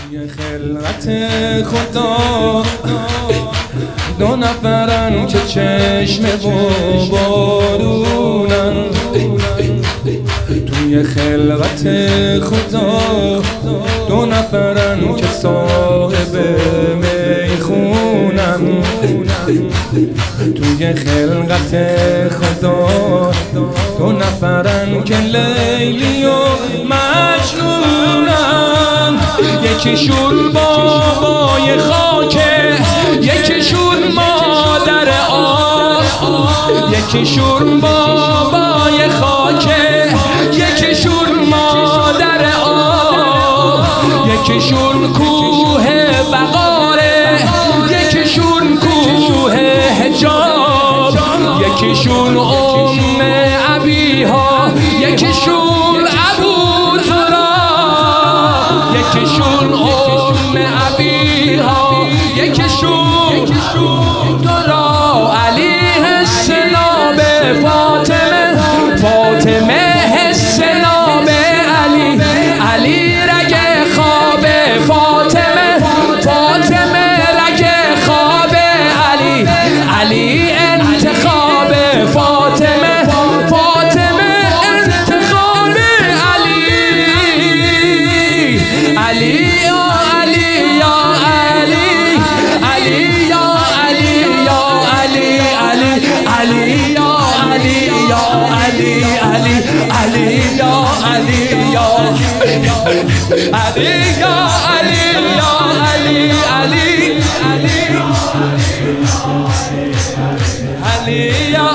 توی خلقت خدا دو نفرن که چشم و بارونن. توی خلقت خدا دو نفرن که صاحب میخونن. توی خلقت خدا دو نفرن که لیلی و مجنونن. یکیشون بابای خاکه، یکیشون مادر آب. یکیشون بابای خاکه، یکیشون مادر آب. یکیشون کوه بقاره، یکیشون کوه حجاب. یکیشون ام ابیها، یکیشون ابو تراب. یکیشون ام ابیها، یکیشون تراب. علیه السلام فاطمه، فاطمه السلام علی. علی رگ خواب فاطمه، فاطمه رگ خواب علی. علی انتخاب فاطمه، فاطمه انتخاب علی. علی یا علی یا علی، علی یا علی یا علی، علی یا علی یا علی، علی یا علی یا علی یا علی یا علی، علی علی یا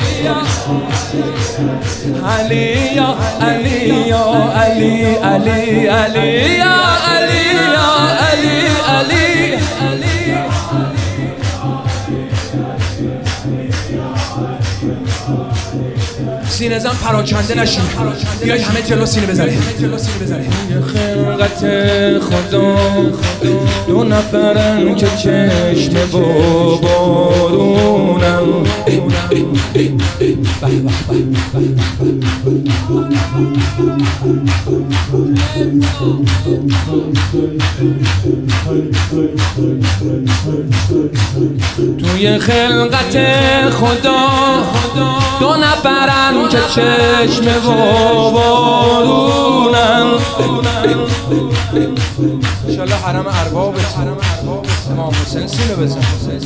علی یا علی یا علی، علی علی یا علی یا علی، علی سینه زن پراکنده نشین. بیاید همه جلو سینه بزنید. خلقت خدا دو نفرن که چشم و بارونن. توی خلقت خدا دو نفرن که چشم و بارونن. انشالله حرم ارباب امام حسین سینه بزن.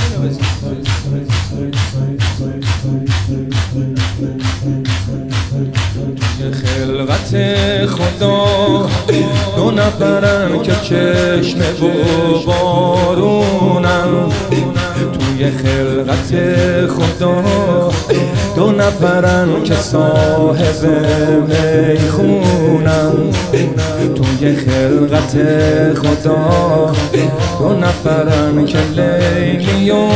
توی خلقت خدا دو نفرن که چشم و بارونن. توی خلقت خدا دو نفرن که صاحب میخونن. توی خلقت خدا دو نفرن که لیلی و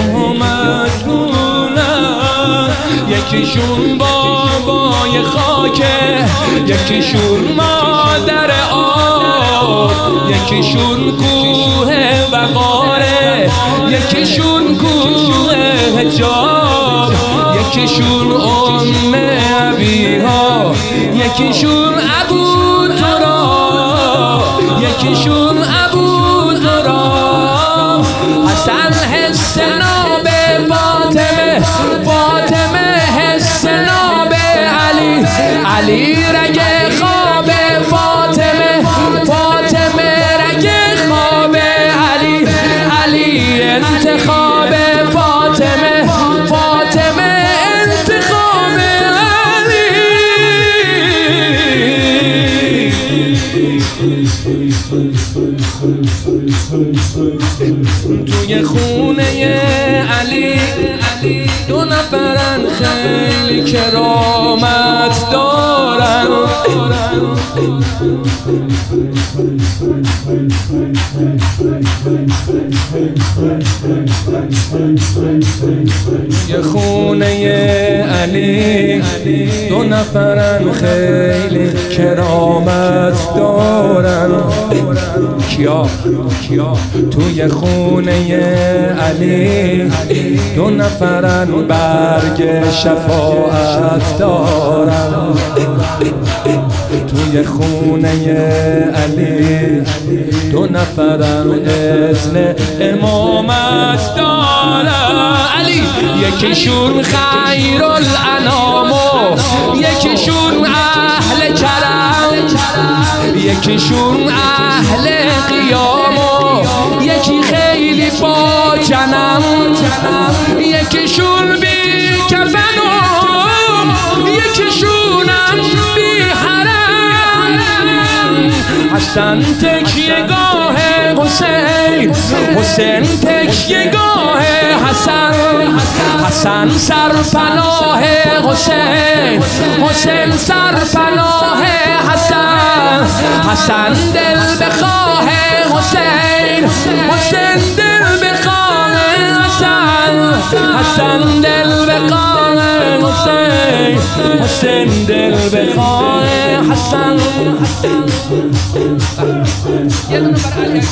مجنونن. یکیشون بابای خاکه، یکیشون مادر آب. یکیشون کوه بقاره، یکیشون کوه حجاب. یکیشون ام ابیها، یکیشون ابو تراب. یکیشون ابو تراب. حسن حس ناب فاطمه، فاطمه حس ناب علی. علی رگ خواب فاطمه، فاطمه رگ خواب علی. علی انتخاب فاطمه، فاطمه انتخاب علی. توی خونه علی دو نفرن خیلی کرامت دارن. توی خونه علی دو نفرن خیلی کرامت دارن. کیا توی خونه علی دو نفرن برگ شفاعت دارن. توی خونه علی 2 نفرم اذن امامت دارن. علی یکیشون خیرالانام و یکیشون اهل کرم، یکیشون اهل قیام و یکی خیلی با جنم، یکیشون بی کفن و یکیشونم بی حرم. حسن تکیهگاه حسین، حسین تکیهگاه حسن، حسن سرپناه حسین، حسین سرپناه حسن، حسن دل بخواه حسین، حسین دل بخواه حسن، حسن دل بخواه حسین، حسین دل بخواه حسن. یه دونه بر علی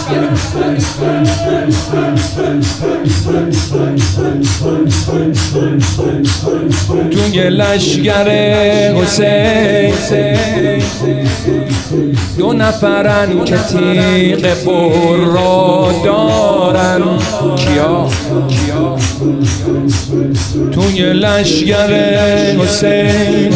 توی لشگر حسین 2 نفرن که تیغ برا دارن. کیا؟ توی لشگر حسین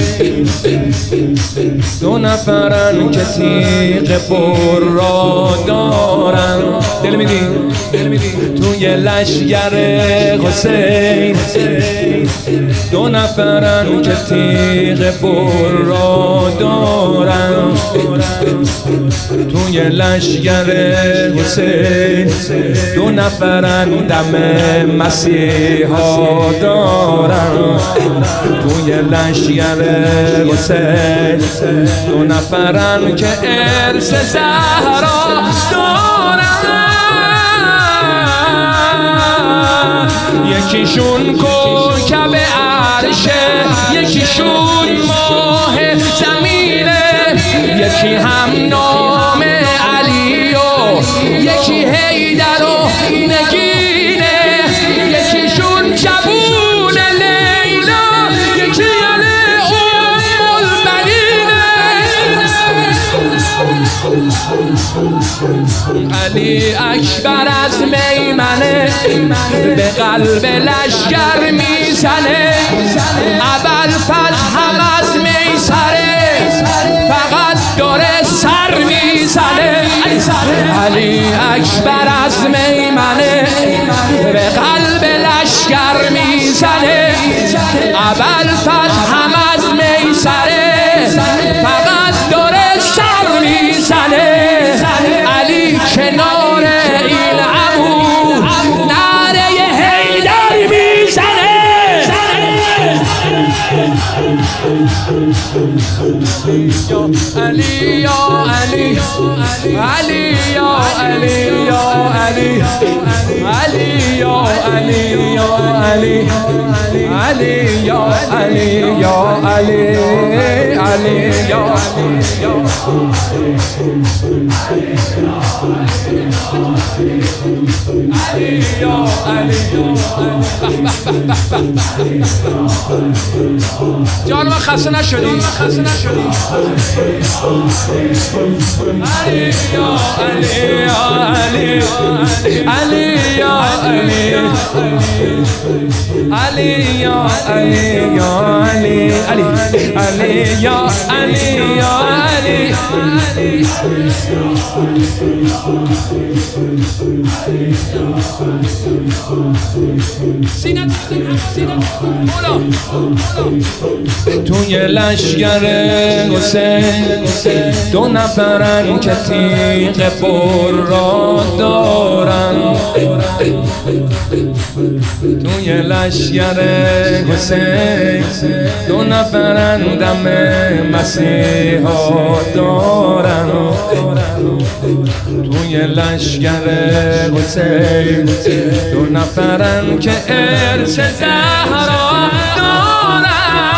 2 نفرن که تیغ برا دارن. دل میدی؟ توی لشگر حسین 2 نفرن که تیغ برا دارن. توی لشگر حسین 2 نفرن دم مسیحا دارن. توی لشگر حسین 2 نفرن که ارث زهرا دارن. یکیشون کوکب عرشه، یکیشون ماه زمینه، یکی هم نام علی و یکی حیدر و نگینه، یکیشون جبون لیلا، یکی علی ام البنینه. علی اکبر از میمنه به قلب لشگر میزنه، ابوالفضل هم از میسره فقط داره سر میزنه. علی اکبر از میمنه به قلب لشگر میزنه، ابوالفضل هم از میسره فقط داره سر میزنه. علی کنار این عمو نعره حیدر میزنه. علی یا علی، علی یا علی یا علی، علی یا علی یا علی، علی یا علی یا علی، علی یا جان ما خسته نشدی، خسته نشدی. علی یا علی یا علی، علی یا علی، علی یا علی یا علی، علی یا علی یا علی. توی لشگر حسین 2 نفرن که تیغ برا دارن. توی لشگر حسین 2 نفرن دم مسیحا دارن. توی لشگر حسین 2 نفرن که ارث زهرا دارن.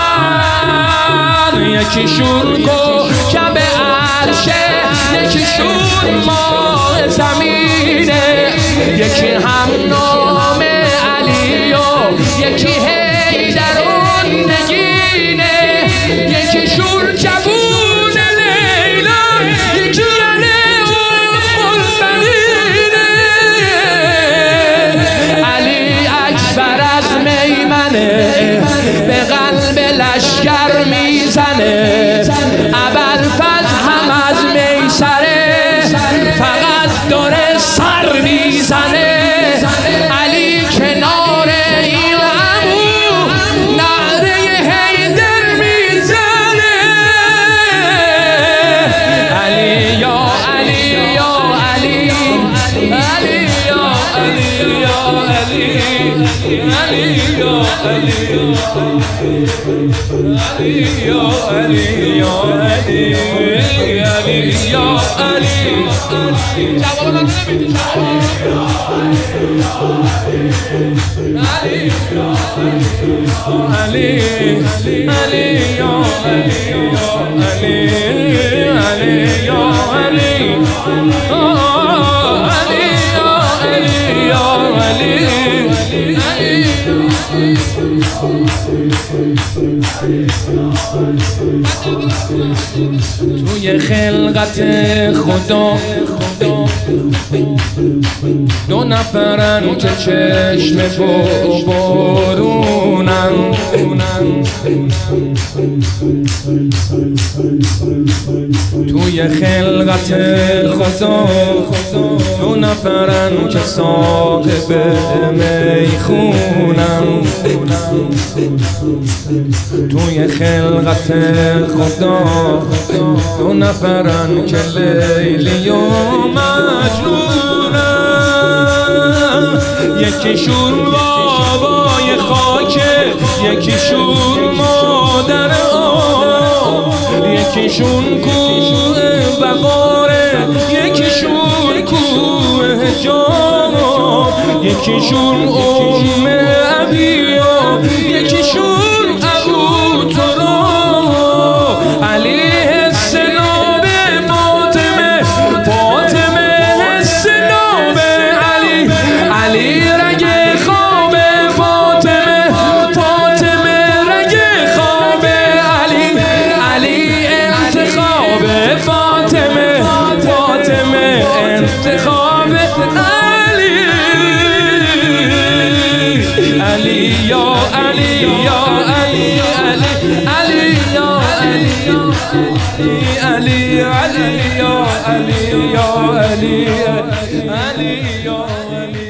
یکیشون کوکب عرشه، یکیشون ماه زمینه، یکی هم نام علی و یکی حیدر و نگینه، یکیشون جبون علي يا علي يا علي يا علي علي يا علي جواب من نمیدی علي علي يا علي يا علي علي يا علي توی خلقت خدا دو نفرن که چشم بارونن توی خلقت خدا دو نفرن که صاحب میخونن توی خلقت خدا دو نفرن که لیلی و مجنونن یکیشون بابای خاکه یکیشون مادر آب یکیشون کوه بقاره یکیشون کوه جام یکیشون ام ابیا یکیشون ابو تراب علیه السلام فاطمه فاطمه السلام علی علی رگ خواب فاطمه فاطمه رگ خواب علی علی انتخاب فاطمه فاطمه انتخاب علی علی یا علی یا علی علی علی یا علی علی علی یا علی یا علی علی یا علی